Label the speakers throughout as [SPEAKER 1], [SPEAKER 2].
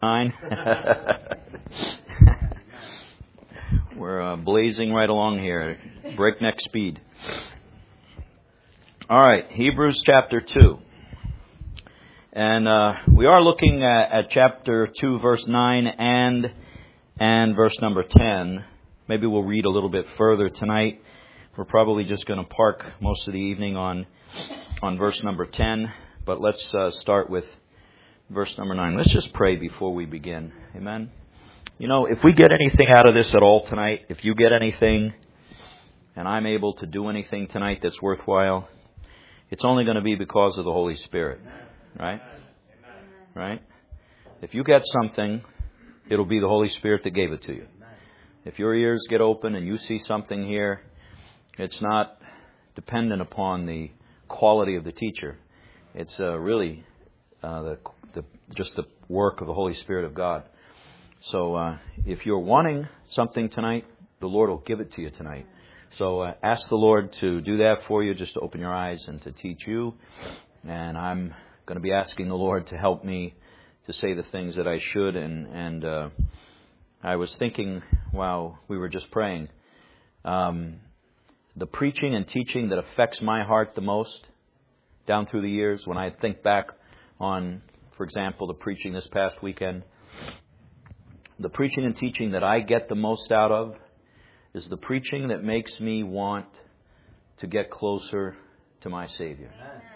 [SPEAKER 1] 9. We're blazing right along here, breakneck speed. All right, Hebrews chapter 2. And we are looking at chapter 2, verse 9 and verse number 10. Maybe we'll read a little bit further tonight. We're probably just going to park most of the evening on verse number 10. But let's start with verse number 9. Let's just pray before we begin. Amen. You know, if we get anything out of this at all tonight, if you get anything, and I'm able to do anything tonight that's worthwhile, it's only going to be because of the Holy Spirit. Right? Right? If you get something, it'll be the Holy Spirit that gave it to you. If your ears get open and you see something here, it's not dependent upon the quality of the teacher. It's really just the work of the Holy Spirit of God. So if you're wanting something tonight, the Lord will give it to you tonight. So ask the Lord to do that for you, just to open your eyes and to teach you. And I'm going to be asking the Lord to help me to say the things that I should. And I was thinking while we were just praying, the preaching and teaching that affects my heart the most down through the years, when I think back on, for example, the preaching this past weekend, the preaching and teaching that I get the most out of is the preaching that makes me want to get closer to my Savior.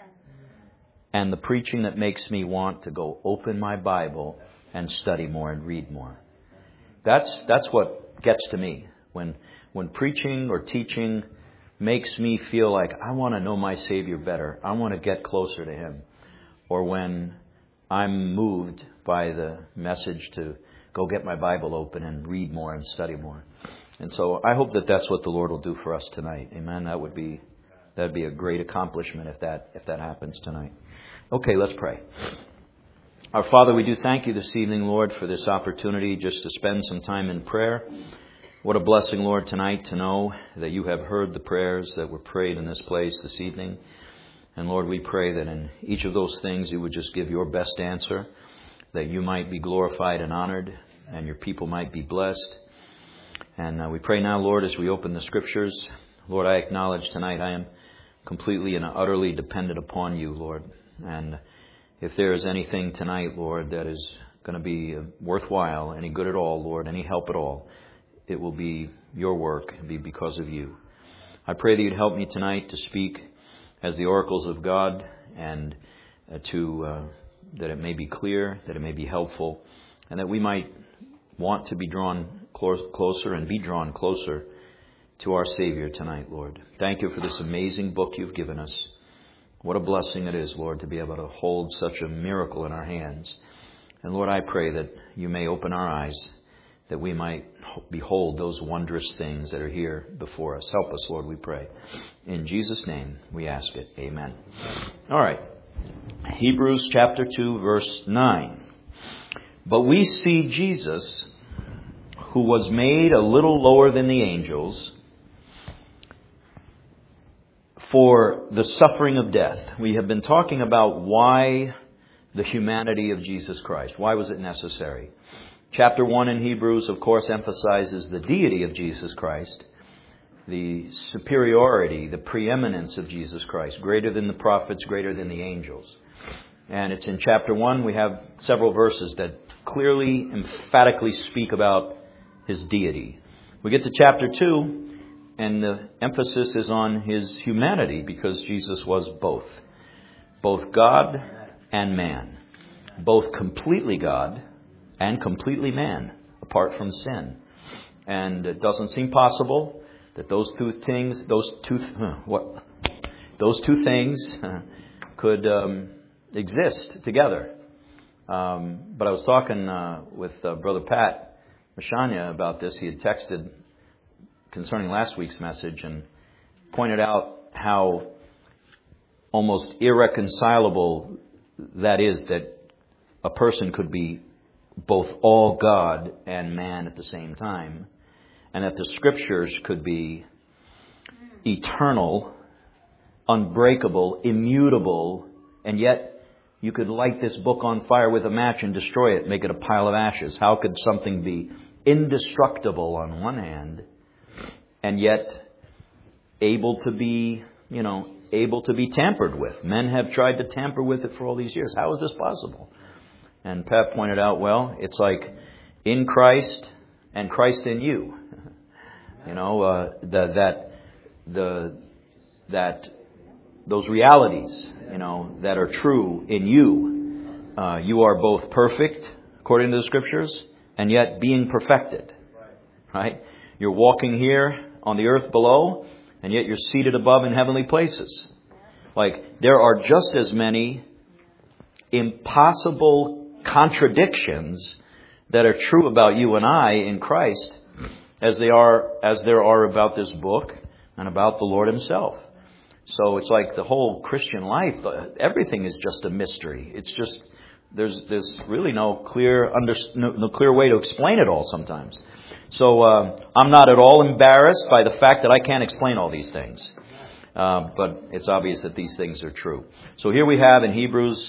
[SPEAKER 1] And the preaching that makes me want to go open my Bible and study more and read more. That's what gets to me. When preaching or teaching makes me feel like I want to know my Savior better. I want to get closer to Him. Or when I'm moved by the message to go get my Bible open and read more and study more. And so I hope that that's what the Lord will do for us tonight. Amen. That'd be a great accomplishment if that happens tonight. Okay, let's pray. Our Father, we do thank you this evening, Lord, for this opportunity just to spend some time in prayer. What a blessing, Lord, tonight to know that you have heard the prayers that were prayed in this place this evening. And Lord, we pray that in each of those things you would just give your best answer, that you might be glorified and honored, and your people might be blessed. And we pray now, Lord, as we open the Scriptures, Lord, I acknowledge tonight I am completely and utterly dependent upon you, Lord. And if there is anything tonight, Lord, that is going to be worthwhile, any good at all, Lord, any help at all, it will be your work and be because of you. I pray that you'd help me tonight to speak as the oracles of God, and that it may be clear, that it may be helpful, and that we might want to be drawn closer and be drawn closer to our Savior tonight, Lord. Thank you for this amazing book you've given us. What a blessing it is, Lord, to be able to hold such a miracle in our hands. And Lord, I pray that you may open our eyes, that we might behold those wondrous things that are here before us. Help us, Lord, we pray. In Jesus' name we ask it. Amen. All right. Hebrews chapter 2, verse 9. But we see Jesus, who was made a little lower than the angels, for the suffering of death. We have been talking about why the humanity of Jesus Christ. Why was it necessary? Chapter 1 in Hebrews, of course, emphasizes the deity of Jesus Christ, the superiority, the preeminence of Jesus Christ, greater than the prophets, greater than the angels. And it's in chapter 1 we have several verses that clearly, emphatically speak about His deity. We get to chapter 2, and the emphasis is on His humanity, because Jesus was both God and man, both completely God and completely man, apart from sin. And it doesn't seem possible that those two things could exist together. But I was talking with Brother Pat Mashanya about this. He had texted concerning last week's message and pointed out how almost irreconcilable that is, that a person could be both all God and man at the same time, and that the Scriptures could be eternal, unbreakable, immutable, and yet You could light this book on fire with a match and destroy it, make it a pile of ashes. How could something be indestructible on one hand and yet able to be tampered with? Men have tried to tamper with it for all these years. How is this possible? And Pat pointed out, well, it's like in Christ and Christ in you. Those realities, that are true in you. You are both perfect, according to the Scriptures, and yet being perfected. Right? You're walking here on the earth below, and yet you're seated above in heavenly places. Like, there are just as many impossible contradictions that are true about you and I in Christ as there are about this book and about the Lord Himself. So it's like the whole Christian life, everything is just a mystery. It's just, there's really no clear way to explain it all sometimes. So I'm not at all embarrassed by the fact that I can't explain all these things. But it's obvious that these things are true. So here we have in Hebrews,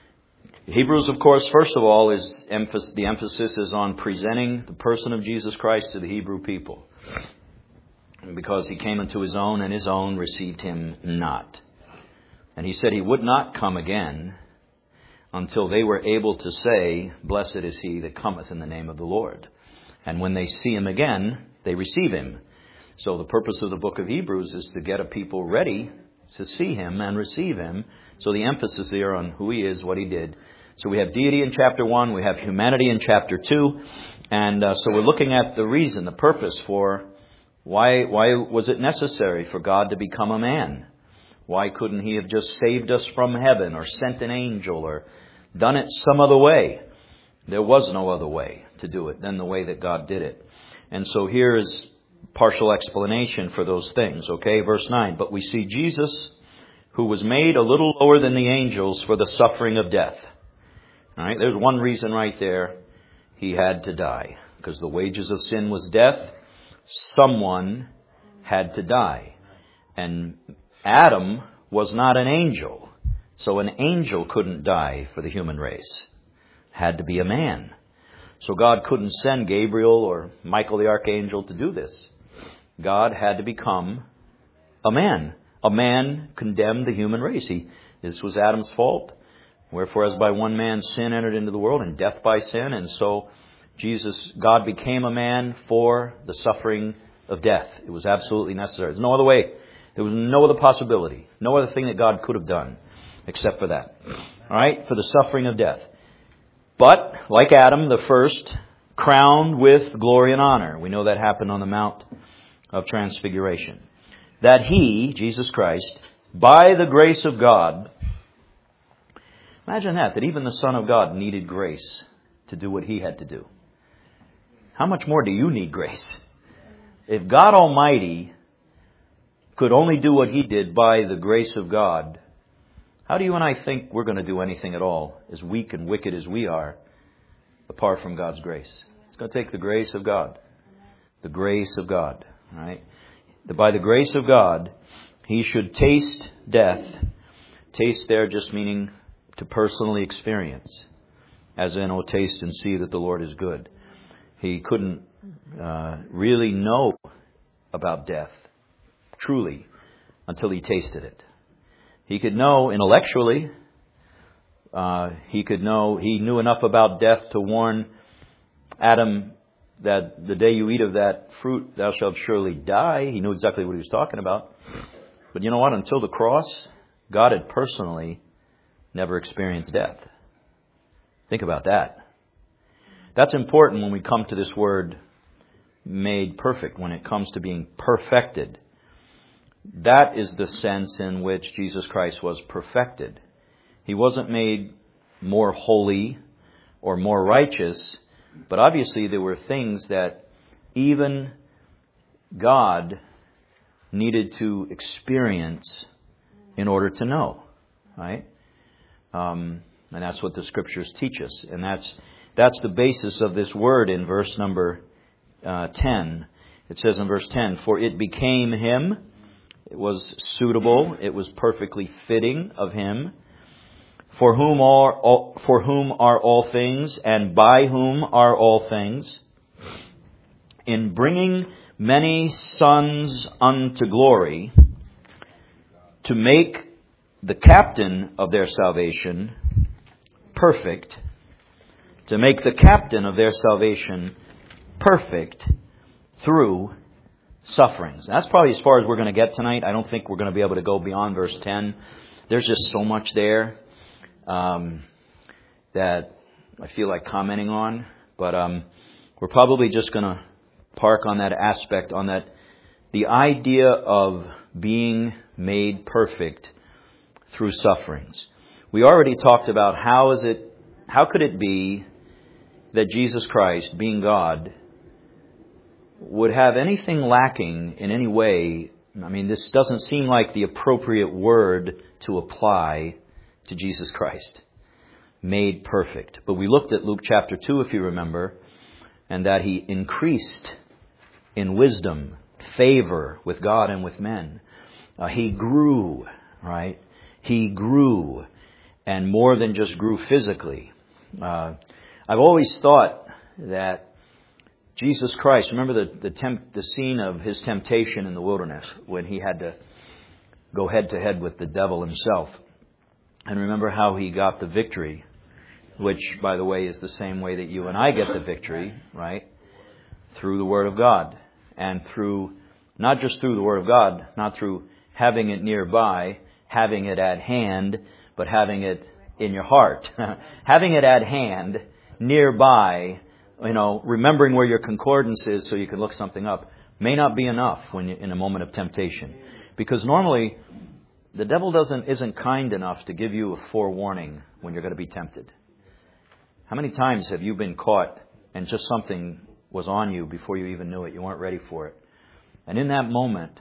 [SPEAKER 1] of course, first of all, the emphasis is on presenting the person of Jesus Christ to the Hebrew people. Because He came into His own, and His own received Him not. And He said He would not come again until they were able to say, "Blessed is he that cometh in the name of the Lord." And when they see Him again, they receive Him. So the purpose of the book of Hebrews is to get a people ready to see Him and receive Him. So the emphasis there on who He is, what He did. So we have deity in chapter 1, we have humanity in chapter 2. And so we're looking at the reason, the purpose for why was it necessary for God to become a man? Why couldn't He have just saved us from heaven or sent an angel or done it some other way? There was no other way to do it than the way that God did it. And so here is partial explanation for those things. Okay, verse 9. But we see Jesus, who was made a little lower than the angels for the suffering of death. All right, there's one reason right there. He had to die. Because the wages of sin was death. Someone had to die. And Adam was not an angel. So an angel couldn't die for the human race. Had to be a man. So God couldn't send Gabriel or Michael the archangel to do this. God had to become a man. A man condemned the human race. This was Adam's fault. Wherefore, as by one man sin entered into the world, and death by sin, and so God became a man for the suffering of death. It was absolutely necessary. There's no other way. There was no other possibility. No other thing that God could have done except for that. All right? For the suffering of death. But, like Adam, the first, crowned with glory and honor. We know that happened on the Mount of Transfiguration. That He, Jesus Christ, by the grace of God, imagine that even the Son of God needed grace to do what He had to do. How much more do you need grace? If God Almighty could only do what He did by the grace of God, how do you and I think we're going to do anything at all, as weak and wicked as we are, apart from God's grace? It's going to take the grace of God. The grace of God. All right? By the grace of God, He should taste death. Taste there just meaning to personally experience. As in, oh, taste and see that the Lord is good. He couldn't really know about death, truly, until He tasted it. He could know intellectually. He knew enough about death to warn Adam that the day you eat of that fruit, thou shalt surely die. He knew exactly what He was talking about. But you know what? Until the cross, God had personally never experienced death. Think about that. That's important when we come to this word made perfect, when it comes to being perfected. That is the sense in which Jesus Christ was perfected. He wasn't made more holy or more righteous, but obviously there were things that even God needed to experience in order to know, right? And that's what the Scriptures teach us. And that's the basis of this word in verse number 10. It says in verse 10, for it became Him. It was suitable. It was perfectly fitting of Him. for whom are all things, and by whom are all things, in bringing many sons unto glory, to make the captain of their salvation perfect, to make the captain of their salvation perfect through sufferings. That's probably as far as we're going to get tonight. I don't think we're going to be able to go beyond verse 10. There's just so much there that I feel like commenting on. But we're probably just going to park on that aspect, on that, the idea of being made perfect through sufferings. We already talked about how could it be that Jesus Christ, being God, would have anything lacking in any way. I mean, this doesn't seem like the appropriate word to apply to Jesus Christ. Made perfect. But we looked at Luke chapter 2, if you remember, and that He increased in wisdom, favor with God and with men. He grew, right? He grew, and more than just grew physically. I've always thought that Jesus Christ, remember the scene of His temptation in the wilderness when He had to go head to head with the devil himself. And remember how He got the victory, which, by the way, is the same way that you and I get the victory, right? Through the Word of God. And not just through the Word of God, not through having it nearby, having it at hand, but having it in your heart. Having it at hand, nearby, remembering where your concordance is so you can look something up, may not be enough when you're in a moment of temptation. Because normally, the devil isn't kind enough to give you a forewarning when you're going to be tempted. How many times have you been caught and just something was on you before you even knew it? You weren't ready for it. And in that moment,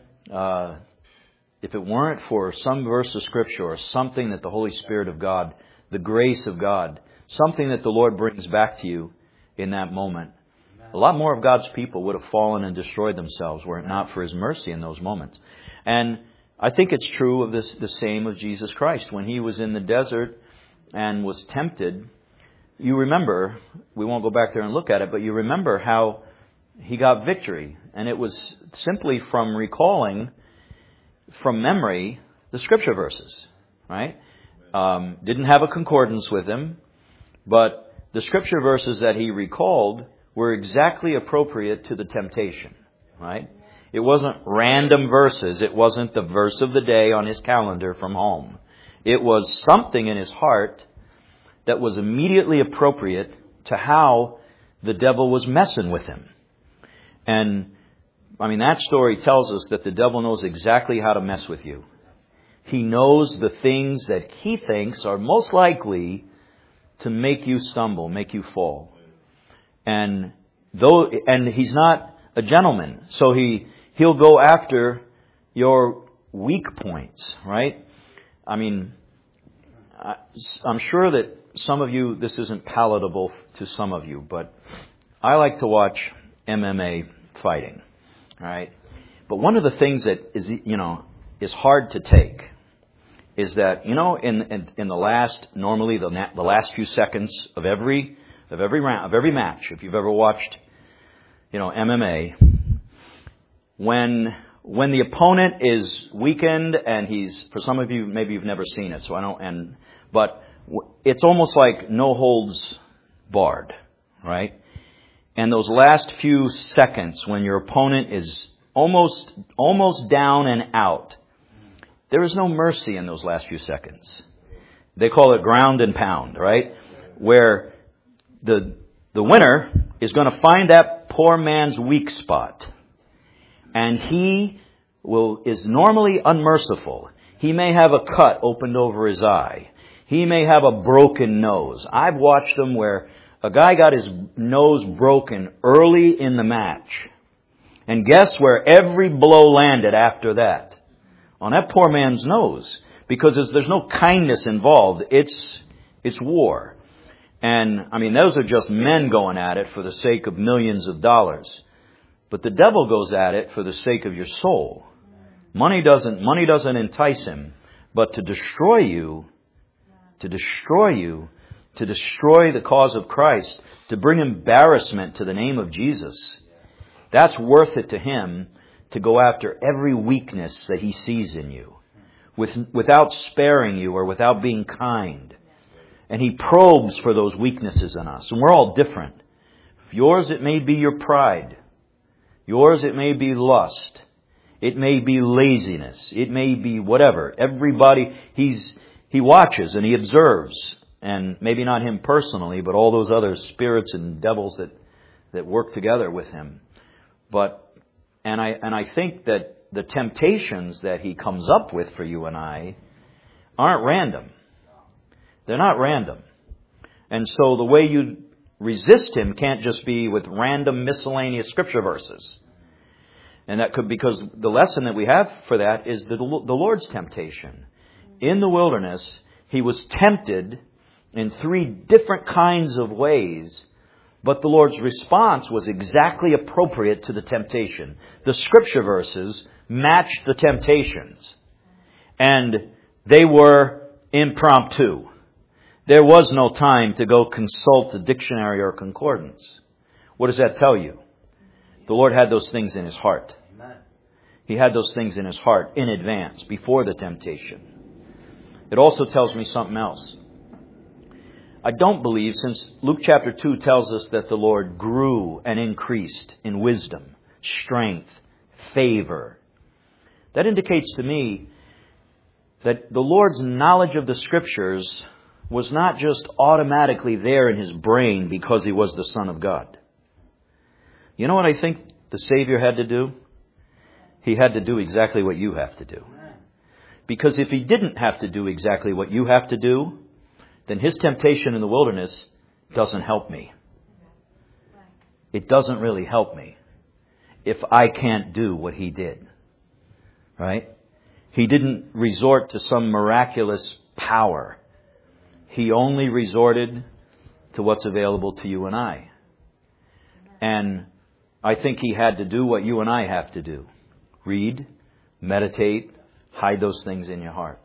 [SPEAKER 1] if it weren't for some verse of Scripture or something that the Holy Spirit of God, the grace of God, something that the Lord brings back to you in that moment, a lot more of God's people would have fallen and destroyed themselves were it not for His mercy in those moments. And I think it's true of the same of Jesus Christ. When He was in the desert and was tempted, you remember, we won't go back there and look at it, but you remember how He got victory. And it was simply from recalling from memory the Scripture verses, right? Didn't have a concordance with Him, but the Scripture verses that He recalled were exactly appropriate to the temptation, right? It wasn't random verses. It wasn't the verse of the day on his calendar from home. It was something in his heart that was immediately appropriate to how the devil was messing with him. And, that story tells us that the devil knows exactly how to mess with you. He knows the things that he thinks are most likely to make you stumble, make you fall. And he's not a gentleman, so he'll go after your weak points, right? I'm sure that some of you, this isn't palatable to some of you, but I like to watch MMA fighting, right? But one of the things that is hard to take is that, in the last, normally the last few seconds of every round, of every match, if you've ever watched, MMA, when the opponent is weakened and for some of you, maybe you've never seen it, but it's almost like no holds barred, right? And those last few seconds when your opponent is almost down and out, there is no mercy in those last few seconds. They call it ground and pound, right? Where the winner is going to find that poor man's weak spot. And he is normally unmerciful. He may have a cut opened over his eye. He may have a broken nose. I've watched them where a guy got his nose broken early in the match. And guess where every blow landed after that? On that poor man's nose. Because there's no kindness involved. It's war. And, those are just men going at it for the sake of millions of dollars. But the devil goes at it for the sake of your soul. Money doesn't entice him, but to destroy you to destroy you, to destroy the cause of Christ, to bring embarrassment to the name of Jesus, that's worth it to him to go after every weakness that he sees in you, without sparing you or without being kind. And he probes for those weaknesses in us. And we're all different. Yours, it may be your pride. Yours, it may be lust. It may be laziness. It may be whatever. Everybody, he watches and he observes. And maybe not him personally, but all those other spirits and devils that work together with him. And I think that the temptations that he comes up with for you and I aren't random. They're not random. And so the way you resist him can't just be with random miscellaneous scripture verses. And that could, because the lesson that we have for that is the Lord's temptation. In the wilderness, he was tempted in 3 different kinds of ways, but the Lord's response was exactly appropriate to the temptation. The scripture verses matched the temptations. And they were impromptu. There was no time to go consult a dictionary or concordance. What does that tell you? The Lord had those things in his heart. He had those things in his heart in advance, before the temptation. It also tells me something else. I don't believe, since Luke chapter 2 tells us that the Lord grew and increased in wisdom, strength, favor. That indicates to me that the Lord's knowledge of the Scriptures was not just automatically there in his brain because he was the Son of God. You know what I think the Savior had to do? He had to do exactly what you have to do. Because if he didn't have to do exactly what you have to do, then his temptation in the wilderness doesn't help me. It doesn't really help me if I can't do what he did. Right? He didn't resort to some miraculous power. He only resorted to what's available to you and I. And I think he had to do what you and I have to do. Read, meditate, hide those things in your heart.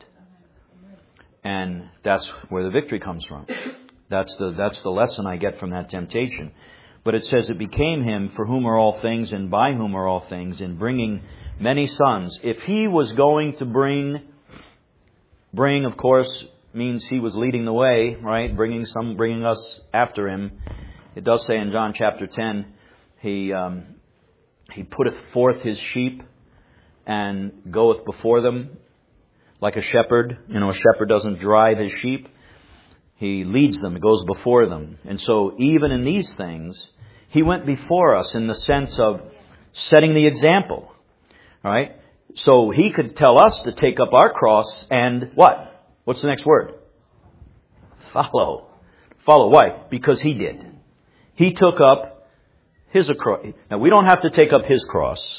[SPEAKER 1] And that's where the victory comes from. That's the lesson I get from that temptation. But it says it became him for whom are all things and by whom are all things, in bringing many sons. If he was going to bring, of course, means he was leading the way, right? Bringing us after him. It does say in John chapter 10, he putteth forth his sheep and goeth before them like a shepherd. You know, a shepherd doesn't drive his sheep. He leads them, goes before them. And so even in these things, he went before us in the sense of setting the example. All right? So he could tell us to take up our cross and what? What's the next word? Follow. Follow. Why? Because he did. He took up his cross. Now, we don't have to take up his cross.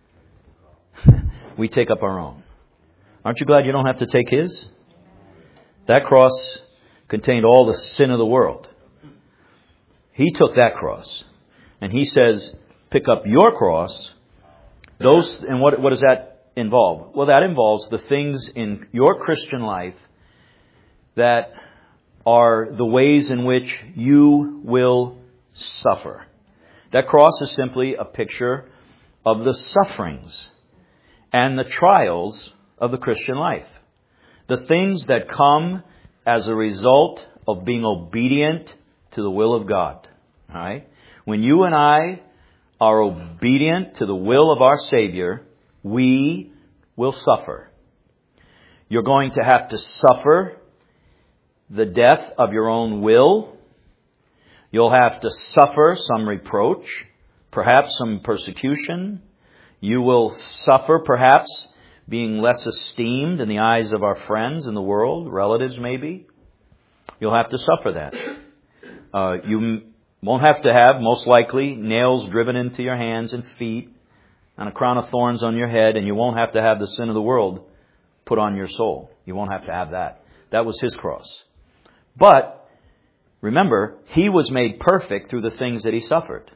[SPEAKER 1] We take up our own. Aren't you glad you don't have to take his? That cross contained all the sin of the world. He took that cross. And he says, pick up your cross. And what does that involve? Well, that involves the things in your Christian life that are the ways in which you will suffer. That cross is simply a picture of the sufferings and the trials of the Christian life. The things that come as a result of being obedient to the will of God. All right? When you and I are obedient to the will of our Savior, we will suffer. You're going to have to suffer the death of your own will. You'll have to suffer some reproach, perhaps some persecution. You will suffer perhaps being less esteemed in the eyes of our friends in the world, relatives maybe. You'll have to suffer that. You won't have to have, most likely, nails driven into your hands and feet and a crown of thorns on your head, and you won't have to have the sin of the world put on your soul. You won't have to have that. That was his cross. But, remember, he was made perfect through the things that he suffered.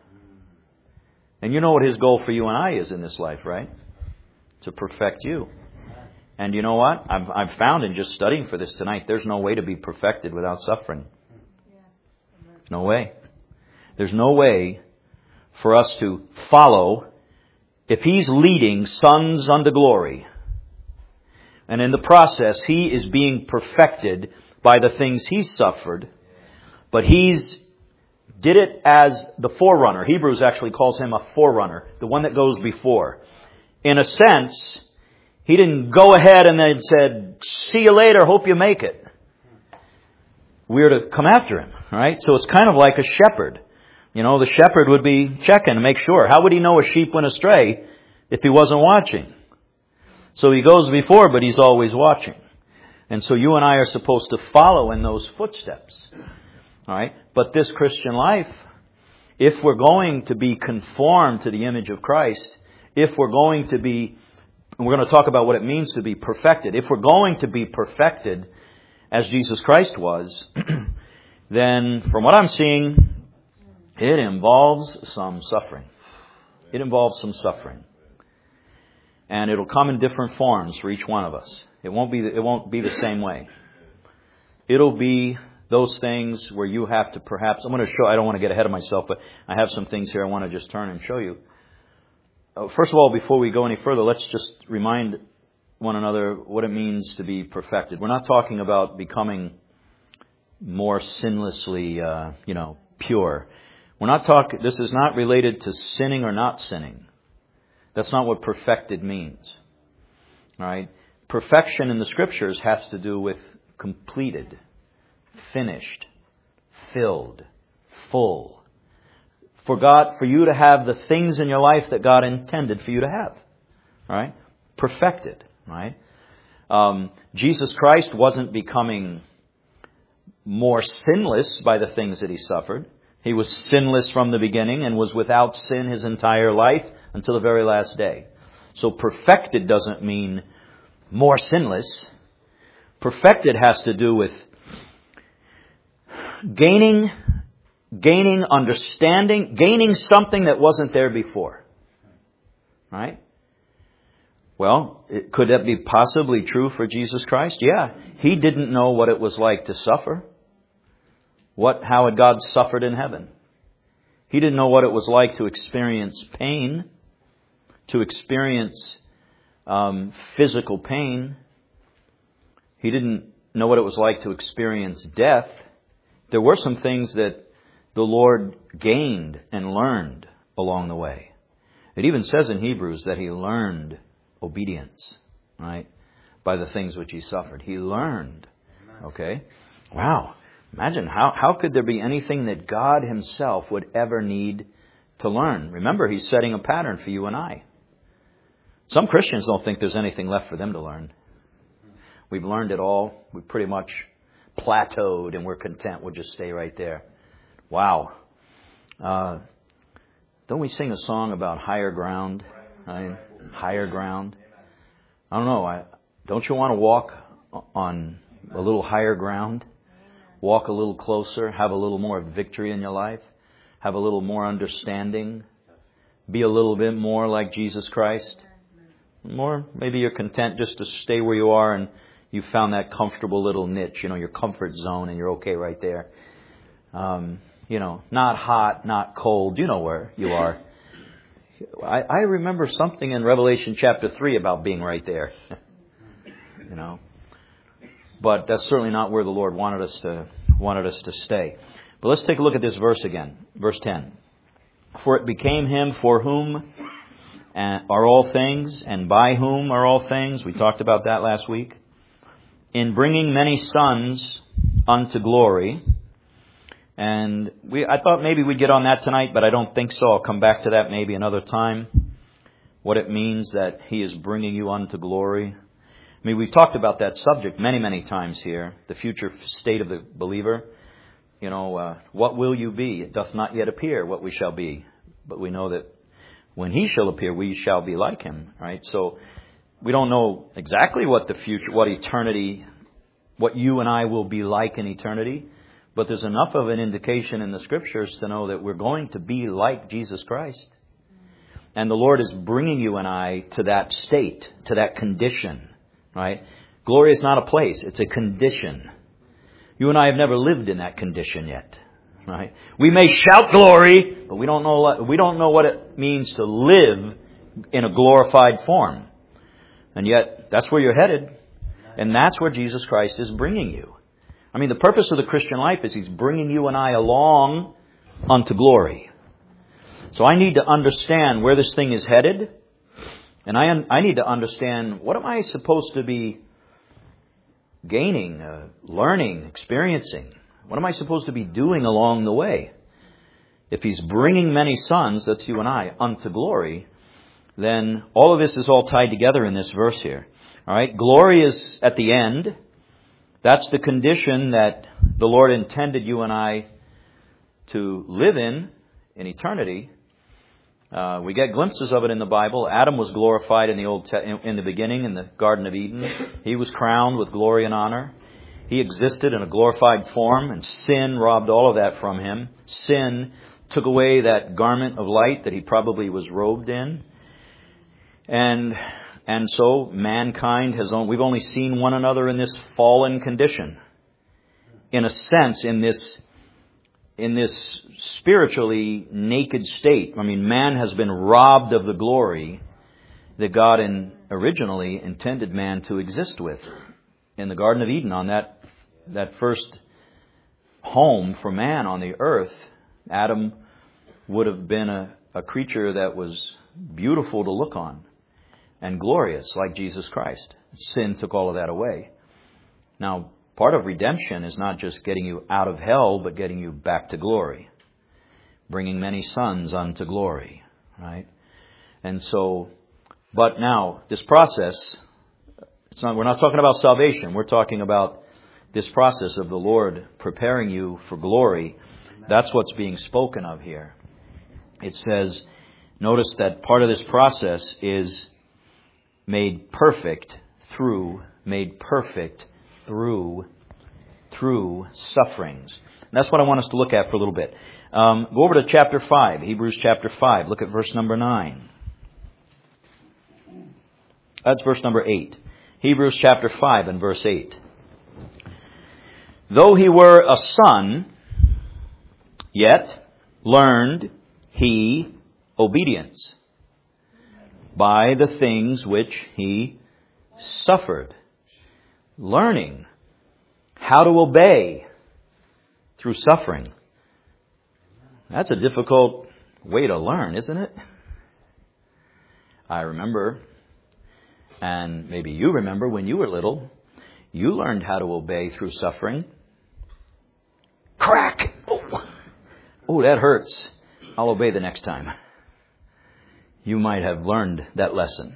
[SPEAKER 1] And you know what his goal for you and I is in this life, right? To perfect you. And you know what? I've found in just studying for this tonight, there's no way to be perfected without suffering. No way. There's no way for us to follow. If He's leading sons unto glory, and in the process He is being perfected by the things He suffered, but He's did it as the forerunner. Hebrews actually calls Him a forerunner, the one that goes before. In a sense, He didn't go ahead and then said, see you later, hope you make it. We're to come after Him, right? So it's kind of like a shepherd. You know, the shepherd would be checking to make sure. How would he know a sheep went astray if he wasn't watching? So He goes before, but He's always watching. And so you and I are supposed to follow in those footsteps. All right? But this Christian life, if we're going to be conformed to the image of Christ, if we're going to be, and we're going to talk about what it means to be perfected. If we're going to be perfected as Jesus Christ was, then from what I'm seeing, it involves some suffering. It involves some suffering. And it'll come in different forms for each one of us. It won't be the same way. It'll be those things where you have to perhaps, I'm going to show, I don't want to get ahead of myself, but I have some things here I want to just turn and show you. First of all, before we go any further, let's just remind one another what it means to be perfected. We're not talking about becoming more sinlessly, pure. We're not talking, this is not related to sinning or not sinning. That's not what perfected means. All right? Perfection in the Scriptures has to do with completed, finished, filled, full. For you to have the things in your life that God intended for you to have. All right? Perfected. Right? Jesus Christ wasn't becoming more sinless by the things that He suffered. He was sinless from the beginning and was without sin His entire life until the very last day. So perfected doesn't mean more sinless. Perfected has to do with gaining understanding, gaining something that wasn't there before. Right? Well, could that be possibly true for Jesus Christ? Yeah. He didn't know what it was like to suffer. How had God suffered in heaven? He didn't know what it was like to experience pain, to experience physical pain. He didn't know what it was like to experience death. There were some things that the Lord gained and learned along the way. It even says in Hebrews that He learned obedience, right? By the things which He suffered. He learned. Okay? Wow. Imagine how could there be anything that God Himself would ever need to learn? Remember, He's setting a pattern for you and I. Some Christians don't think there's anything left for them to learn. We've learned it all. We've pretty much plateaued and we're content. We'll just stay right there. Wow. Don't we sing a song about higher ground? Right? Higher ground. I don't know. Don't you want to walk on a little higher ground? Walk a little closer, have a little more victory in your life, have a little more understanding, be a little bit more like Jesus Christ. More, maybe you're content just to stay where you are and you found that comfortable little niche, your comfort zone, and you're okay right there. Not hot, not cold, you know where you are. I remember something in Revelation chapter 3 about being right there. But that's certainly not where the Lord wanted us to stay. But let's take a look at this verse again. Verse 10. For it became Him for whom are all things, and by whom are all things. We talked about that last week. In bringing many sons unto glory. And I thought maybe we'd get on that tonight, but I don't think so. I'll come back to that maybe another time. What it means that He is bringing you unto glory. I mean, we've talked about that subject many, many times here. The future state of the believer. What will you be? It doth not yet appear what we shall be. But we know that when He shall appear, we shall be like Him. Right? So we don't know exactly what the future, what eternity, what you and I will be like in eternity. But there's enough of an indication in the Scriptures to know that we're going to be like Jesus Christ. And the Lord is bringing you and I to that state, to that condition. right? Glory is not a place. It's a condition. You and I have never lived in that condition yet, right? We may shout glory, but we don't know what it means to live in a glorified form. And yet, that's where you're headed. And that's where Jesus Christ is bringing you. I mean, the purpose of the Christian life is He's bringing you and I along unto glory. So I need to understand where this thing is headed. And I need to understand, what am I supposed to be gaining, learning, experiencing? What am I supposed to be doing along the way? If He's bringing many sons, that's you and I, unto glory, then all of this is all tied together in this verse here. All right, glory is at the end. That's the condition that the Lord intended you and I to live in eternity. We get glimpses of it in the Bible. Adam was glorified in the beginning in the Garden of Eden. He was crowned with glory and honor. He existed in a glorified form, and sin robbed all of that from him. Sin took away that garment of light that he probably was robed in. And so mankind we've only seen one another in this fallen condition. In a sense, in this spiritually naked state. I mean, man has been robbed of the glory that God originally intended man to exist with. In the Garden of Eden, on that first home for man on the earth, Adam would have been a creature that was beautiful to look on and glorious, like Jesus Christ. Sin took all of that away. Now, part of redemption is not just getting you out of hell, but getting you back to glory. Bringing many sons unto glory, right? And so, but now, this process, we're not talking about salvation. We're talking about this process of the Lord preparing you for glory. That's what's being spoken of here. It says, notice that part of this process is made perfect through sufferings. And that's what I want us to look at for a little bit. Go over to chapter 5, Hebrews chapter 5. Look at verse number 9. That's verse number 8. Hebrews chapter 5 and verse 8. Though he were a son, yet learned he obedience by the things which he suffered. Learning how to obey through suffering. That's a difficult way to learn, isn't it? I remember, and maybe you remember when you were little, you learned how to obey through suffering. Crack! Oh, that hurts. I'll obey the next time. You might have learned that lesson.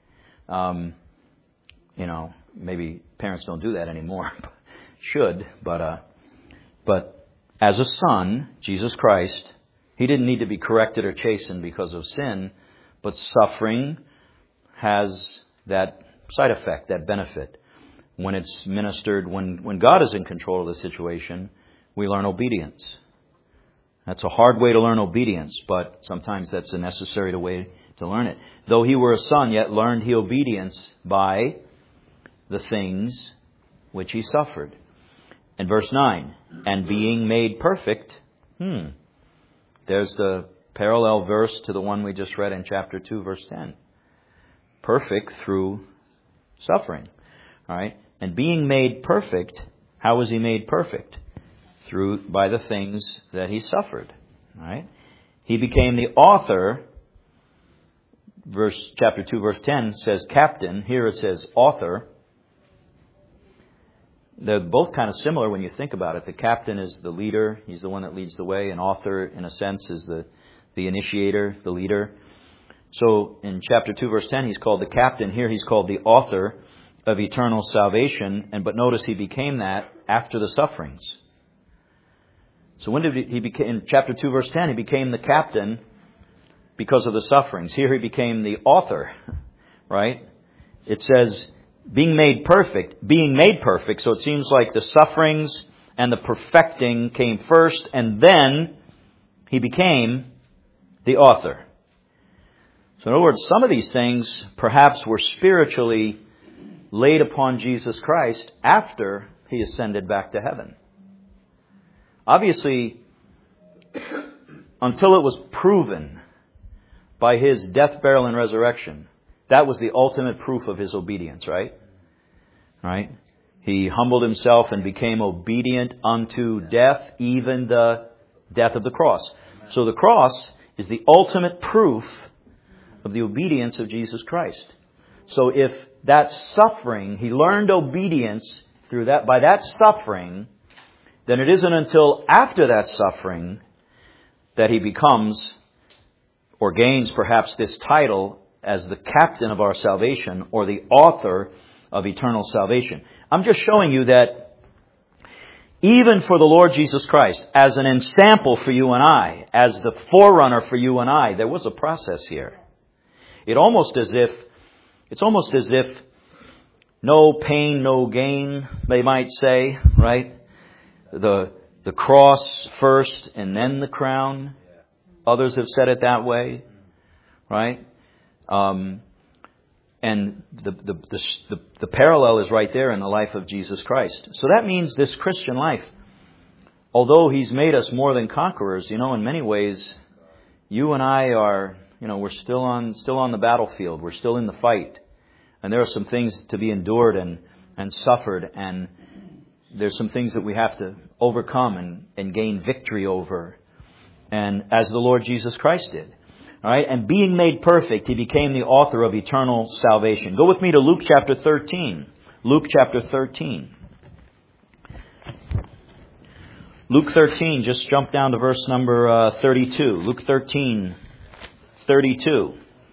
[SPEAKER 1] Maybe parents don't do that anymore. Should, but as a son, Jesus Christ, He didn't need to be corrected or chastened because of sin, but suffering has that side effect, that benefit. When it's ministered, when God is in control of the situation, we learn obedience. That's a hard way to learn obedience, but sometimes that's a necessary way to learn it. Though he were a son, yet learned he obedience by the things which he suffered. And verse 9, and being made perfect. There's the parallel verse to the one we just read in chapter 2, verse 10. Perfect through suffering. All right. And being made perfect, how was he made perfect? By the things that he suffered. All right. He became the author. Chapter 2, verse 10 says captain. Here it says author. They're both kind of similar when you think about it. The captain is the leader. He's the one that leads the way. An author, in a sense, is the initiator, the leader. So in chapter 2, verse 10, he's called the captain. Here he's called the author of eternal salvation. But notice he became that after the sufferings. So when did he became? In chapter 2, verse 10, he became the captain because of the sufferings. Here he became the author, right? It says being made perfect. So it seems like the sufferings and the perfecting came first, and then he became the author. So in other words, some of these things perhaps were spiritually laid upon Jesus Christ after He ascended back to heaven. Obviously, until it was proven by His death, burial, and resurrection, that was the ultimate proof of His obedience, right? Right? He humbled Himself and became obedient unto death, even the death of the cross. So the cross is the ultimate proof of the obedience of Jesus Christ. So if that suffering, He learned obedience through that, by that suffering, then it isn't until after that suffering that He becomes or gains perhaps this title as the captain of our salvation or the author of eternal salvation. I'm just showing you that even for the Lord Jesus Christ, as an ensample for you and I, as the forerunner for you and I, there was a process here. It's almost as if no pain, no gain, they might say, right? The cross first and then the crown. Others have said it that way, right? And the parallel is right there in the life of Jesus Christ. So that means this Christian life, although He's made us more than conquerors, in many ways, you and I are, we're still on the battlefield. We're still in the fight. And there are some things to be endured and suffered. And there's some things that we have to overcome and gain victory over. And as the Lord Jesus Christ did. All right, and being made perfect, He became the author of eternal salvation. Go with me to Luke chapter 13. Luke chapter 13. Luke 13, just jump down to verse number 32. Luke 13, 32.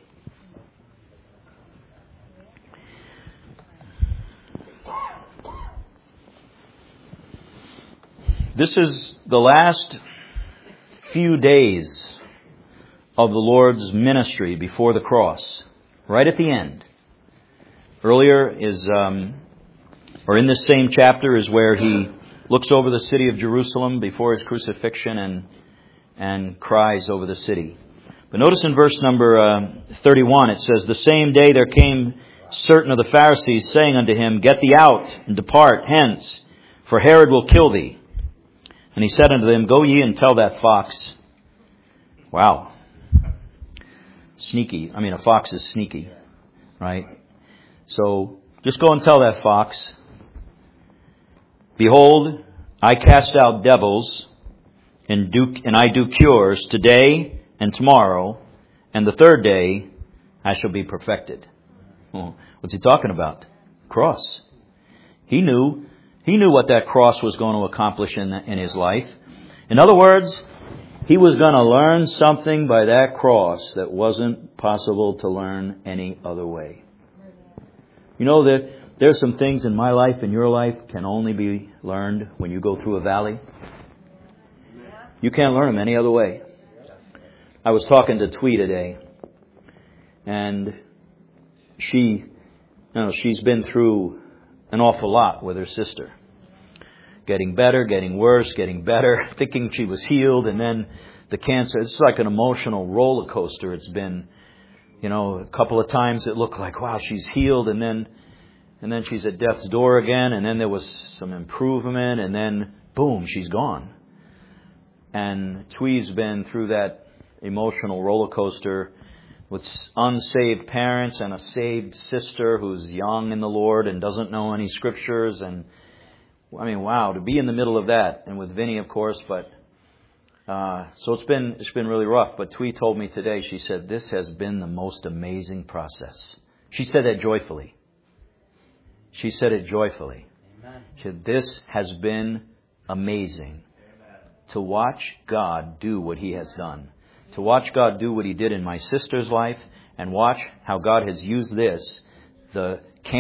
[SPEAKER 1] This is the last few days of the Lord's ministry before the cross, right at the end. Earlier is, or in this same chapter is where He looks over the city of Jerusalem before His crucifixion and cries over the city. But notice in verse number 31, it says, "The same day there came certain of the Pharisees, saying unto Him, Get thee out, and depart hence, for Herod will kill thee. And He said unto them, Go ye and tell that fox." Wow. Sneaky. A fox is sneaky, right? So, just go and tell that fox, "Behold, I cast out devils, and I do cures today and tomorrow, and the third day I shall be perfected." Well, what's He talking about? Cross. He knew what that cross was going to accomplish in His life. In other words, He was going to learn something by that cross that wasn't possible to learn any other way. That there's some things in my life and your life can only be learned when you go through a valley. You can't learn them any other way. I was talking to Twee today, and she's been through an awful lot with her sister. Getting better, getting worse, getting better, thinking she was healed, and then the cancer. It's like an emotional roller coaster. It's been, a couple of times it looked like, wow, she's healed, and then she's at death's door again, and then there was some improvement, and then boom, she's gone. And Twee's been through that emotional roller coaster with unsaved parents and a saved sister who's young in the Lord and doesn't know any scriptures. And wow, to be in the middle of that, and with Vinny, of course, but so it's been really rough. But Twee told me today, she said, this has been the most amazing process. She said that joyfully. She said it joyfully. Amen. She said, this has been amazing. Amen. To watch God do what He has done. To watch God do what He did in my sister's life, and watch how God has used this, the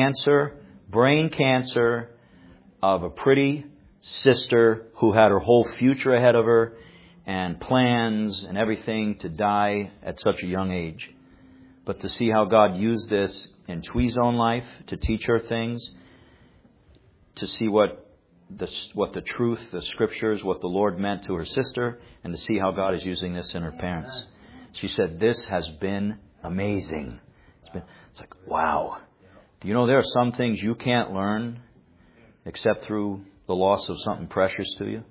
[SPEAKER 1] brain cancer of a pretty sister who had her whole future ahead of her and plans and everything, to die at such a young age. But to see how God used this in Twee's own life to teach her things, to see what the truth, the scriptures, what the Lord meant to her sister, and to see how God is using this in her parents. She said, this has been amazing. It's like, wow. You know, there are some things you can't learn except through the loss of something precious to you.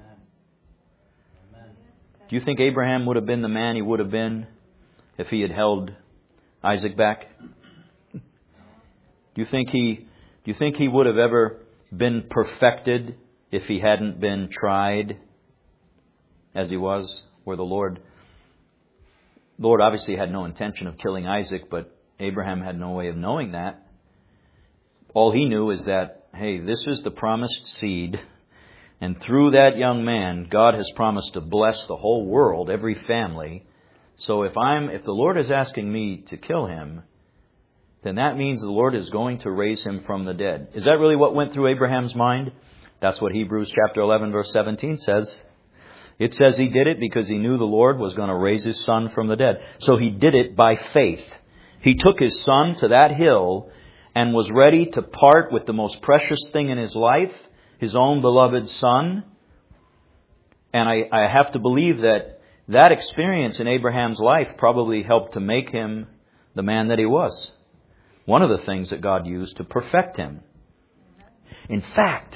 [SPEAKER 1] Do you think Abraham would have been the man he would have been if he had held Isaac back? Do you think he would have ever been perfected if he hadn't been tried as he was? Where the Lord obviously had no intention of killing Isaac, but Abraham had no way of knowing that. All he knew is that, hey, this is the promised seed, and through that young man, God has promised to bless the whole world, every family. So if the Lord is asking me to kill him, then that means the Lord is going to raise him from the dead. Is that really what went through Abraham's mind? That's what Hebrews chapter 11 verse 17 says. It says he did it because he knew the Lord was going to raise his son from the dead. So he did it by faith. He took his son to that hill and was ready to part with the most precious thing in his life, his own beloved son. And I have to believe that experience in Abraham's life probably helped to make him the man that he was. One of the things that God used to perfect him. In fact,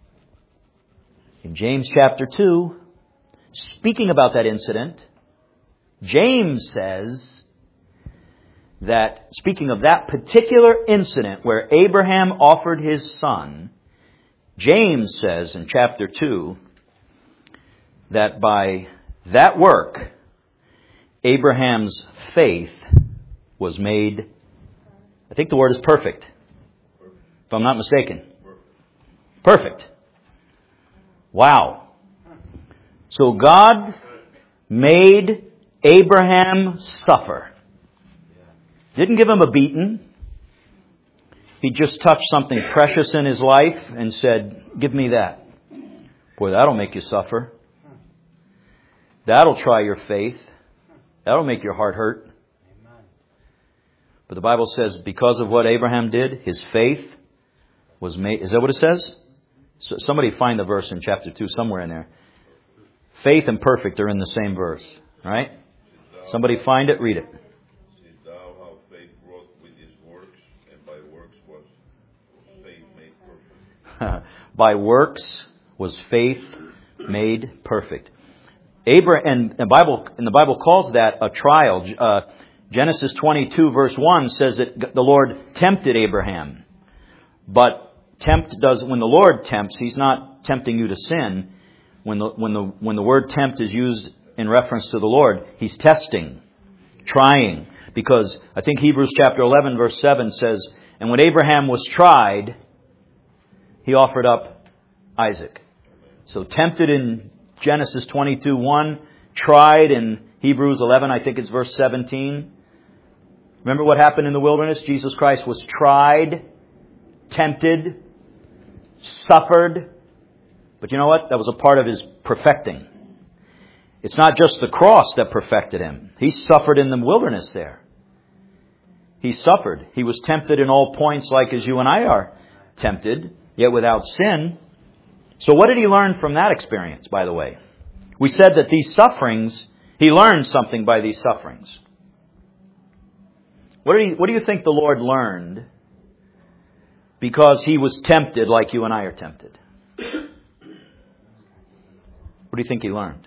[SPEAKER 1] in James chapter 2, speaking about that incident, James says that, speaking of that particular incident where Abraham offered his son, James says in chapter 2 that by that work, Abraham's faith was made, I think the word is perfect, if I'm not mistaken. Perfect. Wow. So God made Abraham suffer. Didn't give him a beating. He just touched something precious in his life and said, give me that. Boy, that'll make you suffer. That'll try your faith. That'll make your heart hurt. But the Bible says because of what Abraham did, his faith was made. Is that what it says? So somebody find the verse in chapter 2 somewhere in there. Faith and perfect are in the same verse. Right? Somebody find it, read it. By works was faith made perfect. And the Bible calls that a trial. Genesis 22 verse 1 says that the Lord tempted Abraham. But when the Lord tempts, He's not tempting you to sin. When the word tempt is used in reference to the Lord, He's testing, trying. Because I think Hebrews chapter 11 verse 7 says, and when Abraham was tried, he offered up Isaac. So tempted in Genesis 22:1, tried in Hebrews 11, I think it's verse 17. Remember what happened in the wilderness? Jesus Christ was tried, tempted, suffered. But you know what? That was a part of His perfecting. It's not just the cross that perfected Him. He suffered in the wilderness there. He suffered. He was tempted in all points like as you and I are tempted, yet without sin. So what did He learn from that experience, by the way? We said that these sufferings, He learned something by these sufferings. What do you think the Lord learned because He was tempted like you and I are tempted? What do you think He learned?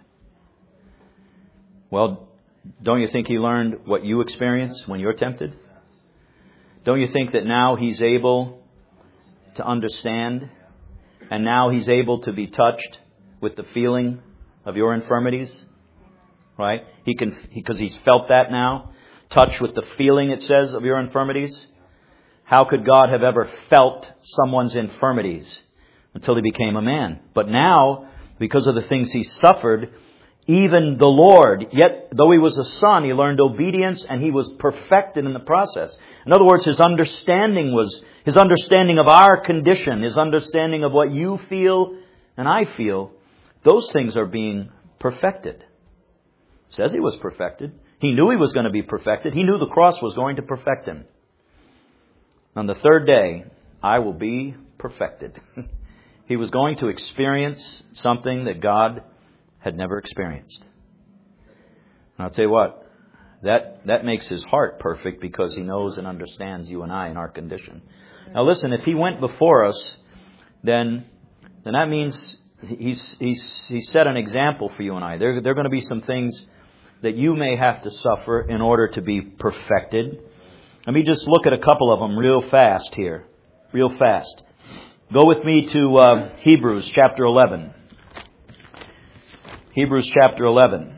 [SPEAKER 1] Well, don't you think He learned what you experience when you're tempted? Don't you think that now He's able to understand, and now He's able to be touched with the feeling of your infirmities? Right? Because He's felt that now. Touched with the feeling, it says, of your infirmities. How could God have ever felt someone's infirmities until He became a man? But now, because of the things He suffered, even the Lord, yet though He was a son, He learned obedience and He was perfected in the process. In other words, His understanding of our condition, His understanding of what you feel and I feel, those things are being perfected. It says He was perfected. He knew He was going to be perfected. He knew the cross was going to perfect Him. On the third day, I will be perfected. He was going to experience something that God had never experienced. And I'll tell you what, That makes His heart perfect because He knows and understands you and I in our condition. Now listen, if He went before us, then that means He's set an example for you and I. There are going to be some things that you may have to suffer in order to be perfected. Let me just look at a couple of them real fast here. Real fast. Go with me to Hebrews chapter 11. Hebrews chapter 11.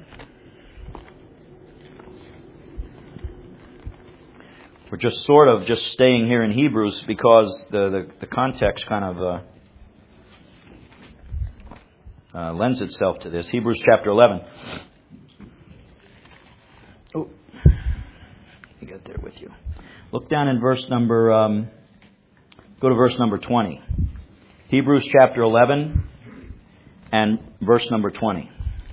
[SPEAKER 1] We're just sort of just staying here in Hebrews because the context kind of lends itself to this. Hebrews chapter 11. Oh, let me get there with you. Look down in verse number, go to verse number 20. Hebrews chapter 11 and verse number 20.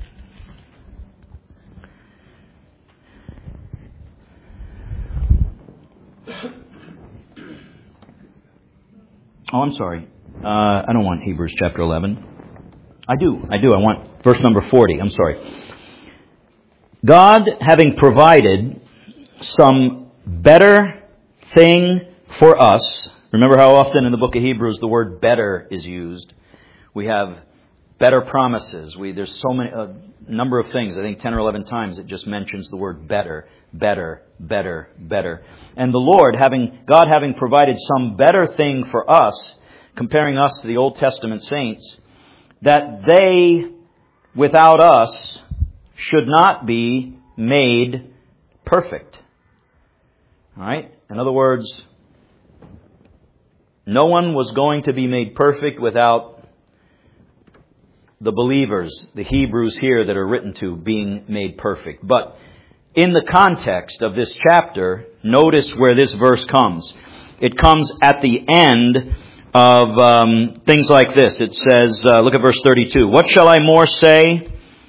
[SPEAKER 1] Oh, I'm sorry. I don't want Hebrews chapter 11. I do. I want verse number 40. I'm sorry. God, having provided some better thing for us. Remember how often in the book of Hebrews the word better is used. We have better promises. There's so many, a number of things. I think 10 or 11 times it just mentions the word better, better, better, better. And the Lord, God having provided some better thing for us, comparing us to the Old Testament saints, that they, without us, should not be made perfect. All right? In other words, no one was going to be made perfect without the believers, the Hebrews here that are written to, being made perfect. But in the context of this chapter, notice where this verse comes. It comes at the end of things like this. It says, look at verse 32. What shall I more say?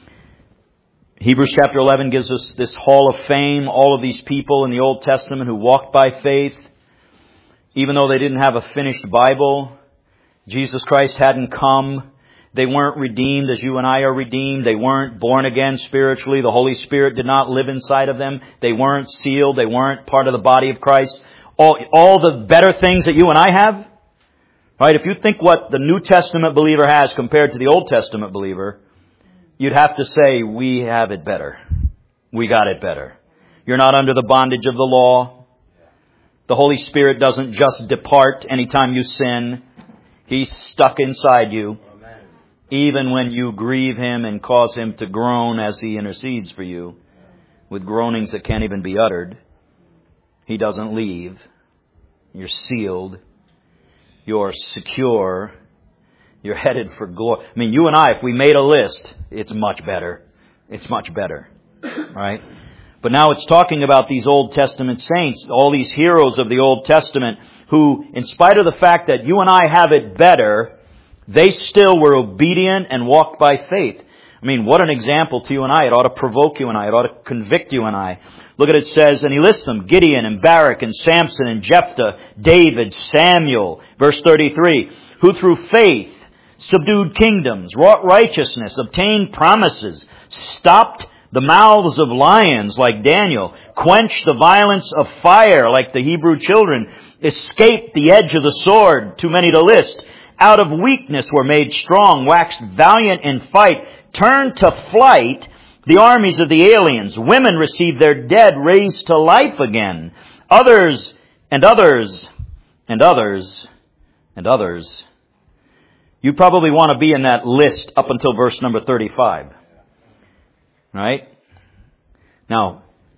[SPEAKER 1] Hebrews chapter 11 gives us this hall of fame, all of these people in the Old Testament who walked by faith, even though they didn't have a finished Bible. Jesus Christ hadn't come. They weren't redeemed as you and I are redeemed. They weren't born again spiritually. The Holy Spirit did not live inside of them. They weren't sealed. They weren't part of the body of Christ. All the better things that you and I have, right? If you think what the New Testament believer has compared to the Old Testament believer, you'd have to say, we have it better. We got it better. You're not under the bondage of the law. The Holy Spirit doesn't just depart anytime you sin. He's stuck inside you. Even when you grieve Him and cause Him to groan as He intercedes for you, with groanings that can't even be uttered, He doesn't leave. You're sealed. You're secure. You're headed for glory. I mean, you and I, if we made a list, it's much better. It's much better. Right? But now it's talking about these Old Testament saints, all these heroes of the Old Testament, who, in spite of the fact that you and I have it better, they still were obedient and walked by faith. I mean, what an example to you and I. It ought to provoke you and I. It ought to convict you and I. Look at it says, and he lists them, Gideon and Barak and Samson and Jephthah, David, Samuel. Verse 33, who through faith subdued kingdoms, wrought righteousness, obtained promises, stopped the mouths of lions like Daniel, quenched the violence of fire like the Hebrew children, escaped the edge of the sword, too many to list, out of weakness were made strong, waxed valiant in fight, turned to flight the armies of the aliens. Women received their dead raised to life again. Others and others and others and others. You probably want to be in that list up until verse number 35. Right? Now,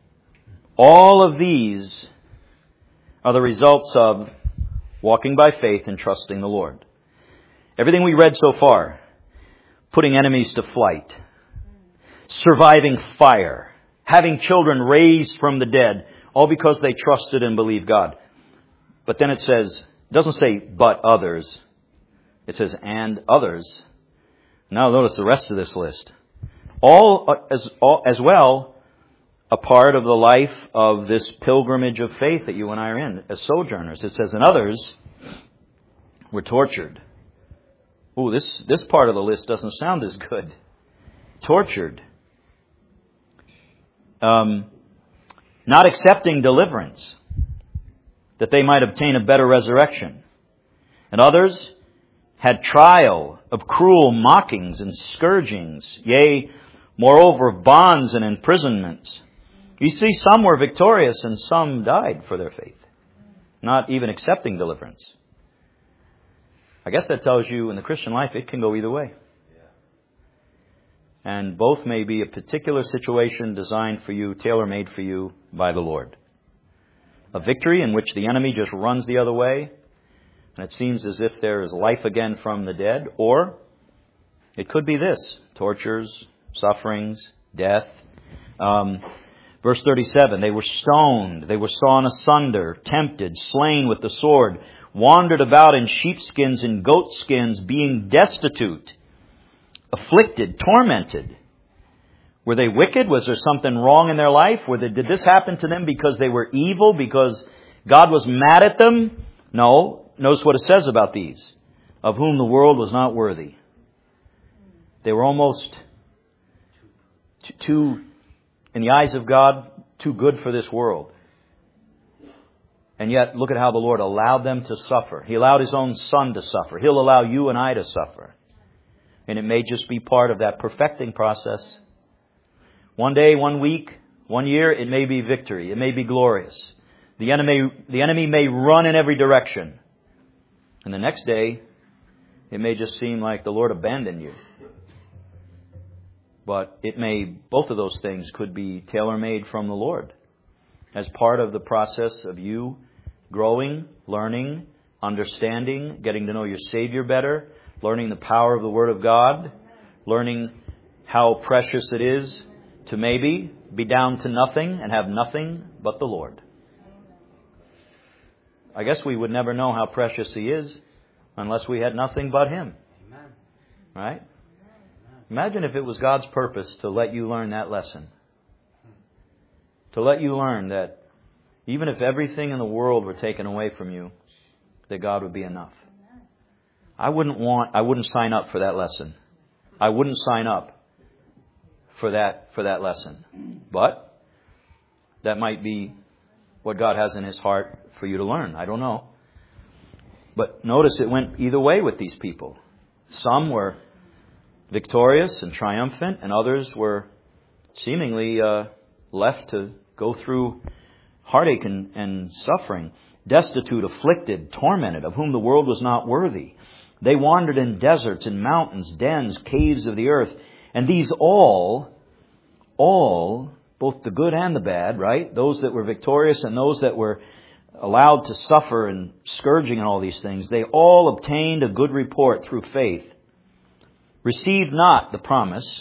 [SPEAKER 1] all of these are the results of walking by faith and trusting the Lord. Everything we read so far, putting enemies to flight, surviving fire, having children raised from the dead, all because they trusted and believed God. But then it doesn't say, but others. It says, and others. Now notice the rest of this list. All as well, a part of the life of this pilgrimage of faith that you and I are in as sojourners. It says, and others were tortured. Ooh, this part of the list doesn't sound as good. Tortured. not accepting deliverance, that they might obtain a better resurrection. And others had trial of cruel mockings and scourgings, yea, moreover, of bonds and imprisonments. You see, some were victorious and some died for their faith, not even accepting deliverance. I guess that tells you in the Christian life it can go either way. And both may be a particular situation designed for you, tailor-made for you by the Lord. A victory in which the enemy just runs the other way, and it seems as if there is life again from the dead. Or it could be this: tortures, sufferings, death. Verse 37, they were stoned, they were sawn asunder, tempted, slain with the sword, wandered about in sheepskins and goatskins, being destitute, afflicted, tormented. Were they wicked? Was there something wrong in their life? Did this happen to them because they were evil, because God was mad at them? No. Notice what it says about these: of whom the world was not worthy. They were almost too, in the eyes of God, too good for this world. And yet, look at how the Lord allowed them to suffer. He allowed His own Son to suffer. He'll allow you and I to suffer. And it may just be part of that perfecting process. One day, 1 week, 1 year, it may be victory. It may be glorious. The enemy may run in every direction. And the next day, it may just seem like the Lord abandoned you. But both of those things could be tailor-made from the Lord as part of the process of you growing, learning, understanding, getting to know your Savior better, learning the power of the Word of God, learning how precious it is to maybe be down to nothing and have nothing but the Lord. I guess we would never know how precious He is unless we had nothing but Him. Amen. Right? Imagine if it was God's purpose to let you learn that lesson. To let you learn that even if everything in the world were taken away from you, that God would be enough. I wouldn't sign up for that lesson. I wouldn't sign up for that lesson. But that might be what God has in His heart for you to learn. I don't know. But notice it went either way with these people. Some were victorious and triumphant, and others were seemingly left to go through heartache and suffering. Destitute, afflicted, tormented, of whom the world was not worthy. They wandered in deserts and mountains, dens, caves of the earth. And these all, both the good and the bad, right? Those that were victorious and those that were allowed to suffer and scourging and all these things, they all obtained a good report through faith. Received not the promise.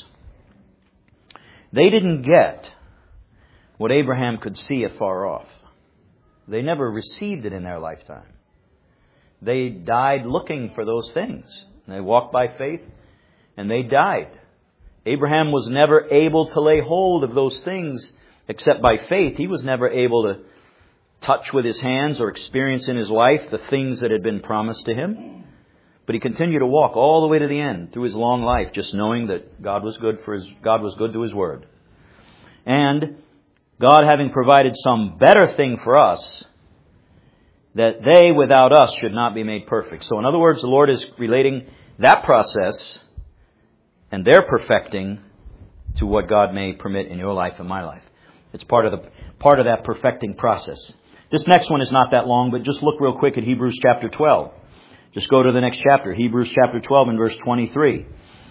[SPEAKER 1] They didn't get what Abraham could see afar off. They never received it in their lifetime. They died looking for those things. They walked by faith and they died. Abraham was never able to lay hold of those things except by faith. He was never able to touch with his hands or experience in his life the things that had been promised to him. But he continued to walk all the way to the end through his long life, just knowing that God was good to His word. And God having provided some better thing for us, that they without us should not be made perfect. So in other words, the Lord is relating that process and their perfecting to what God may permit in your life and my life. It's part of that perfecting process. This next one is not that long, but just look real quick at Hebrews chapter 12. Just go to the next chapter, Hebrews chapter 12 and verse 23.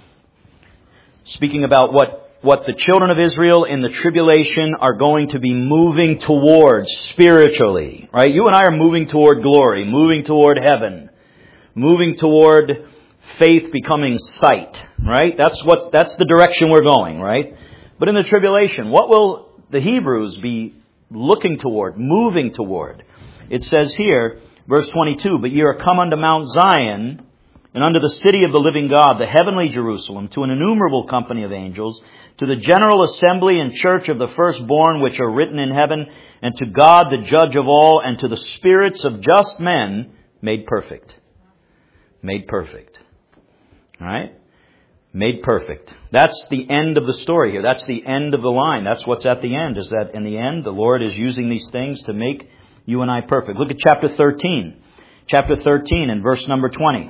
[SPEAKER 1] Speaking about what the children of Israel in the tribulation are going to be moving towards spiritually. Right? You and I are moving toward glory, moving toward heaven, moving toward faith becoming sight. Right? That's the direction we're going, right? But in the tribulation, what will the Hebrews be looking toward, moving toward? It says here, verse 22, but ye are come unto Mount Zion, and unto the city of the living God, the heavenly Jerusalem, to an innumerable company of angels, to the general assembly and church of the firstborn which are written in heaven, and to God the judge of all, and to the spirits of just men made perfect. Made perfect. All right? Made perfect. That's the end of the story here. That's the end of the line. That's what's at the end, is that in the end, the Lord is using these things to make you and I perfect. Look at chapter 13. Chapter 13 and verse number 20.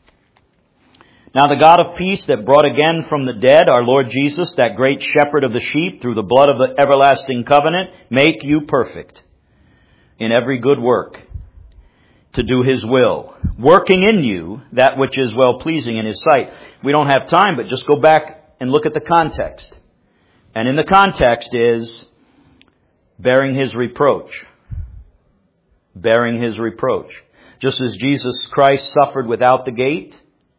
[SPEAKER 1] Now the God of peace that brought again from the dead our Lord Jesus, that great shepherd of the sheep, through the blood of the everlasting covenant, make you perfect in every good work, to do His will, working in you that which is well-pleasing in His sight. We don't have time, but just go back and look at the context. And in the context is bearing His reproach. Bearing His reproach. Just as Jesus Christ suffered without the gate,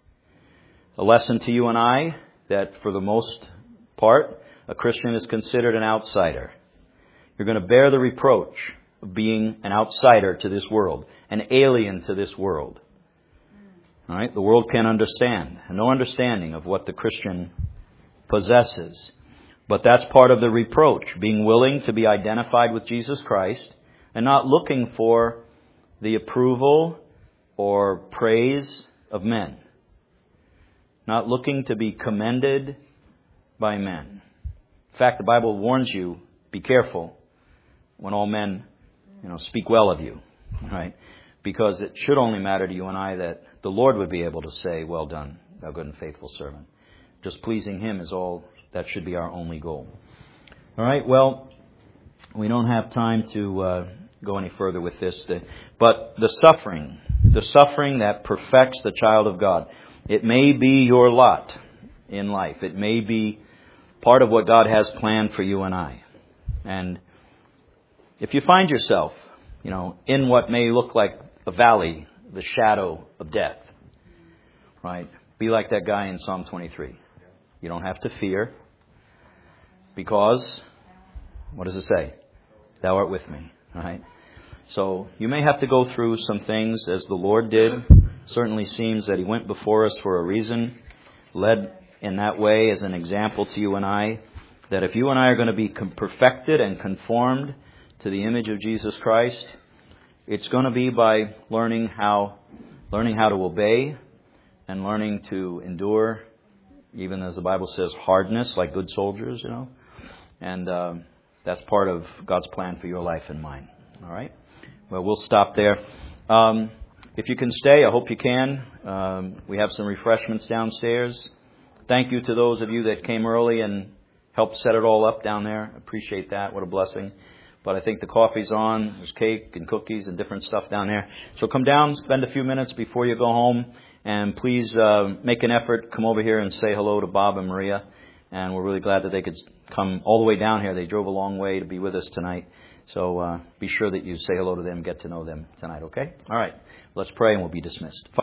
[SPEAKER 1] a lesson to you and I that for the most part, a Christian is considered an outsider. You're going to bear the reproach of being an outsider to this world, an alien to this world. All right? The world can't understand. No understanding of what the Christian possesses. But that's part of the reproach, being willing to be identified with Jesus Christ and not looking for the approval or praise of men. Not looking to be commended by men. In fact, the Bible warns you, be careful when all men, speak well of you. Right? Because it should only matter to you and I that the Lord would be able to say, well done, thou good and faithful servant. Just pleasing Him is all, that should be our only goal. All right, well, we don't have time to go any further with this. But the suffering that perfects the child of God, it may be your lot in life. It may be part of what God has planned for you and I. And if you find yourself, in what may look like a valley, the shadow of death, right? Be like that guy in Psalm 23. You don't have to fear because, what does it say? Thou art with me, right? So you may have to go through some things as the Lord did. Certainly seems that He went before us for a reason, led in that way as an example to you and I, that if you and I are going to be perfected and conformed to the image of Jesus Christ, it's going to be by learning how to obey and learning to endure, even as the Bible says, hardness, like good soldiers, And that's part of God's plan for your life and mine. All right? Well, we'll stop there. If you can stay, I hope you can. We have some refreshments downstairs. Thank you to those of you that came early and helped set it all up down there. Appreciate that. What a blessing. But I think the coffee's on. There's cake and cookies and different stuff down there. So come down, spend a few minutes before you go home. And please make an effort. Come over here and say hello to Bob and Maria. And we're really glad that they could come all the way down here. They drove a long way to be with us tonight. So be sure that you say hello to them, get to know them tonight, okay? All right. Let's pray and we'll be dismissed.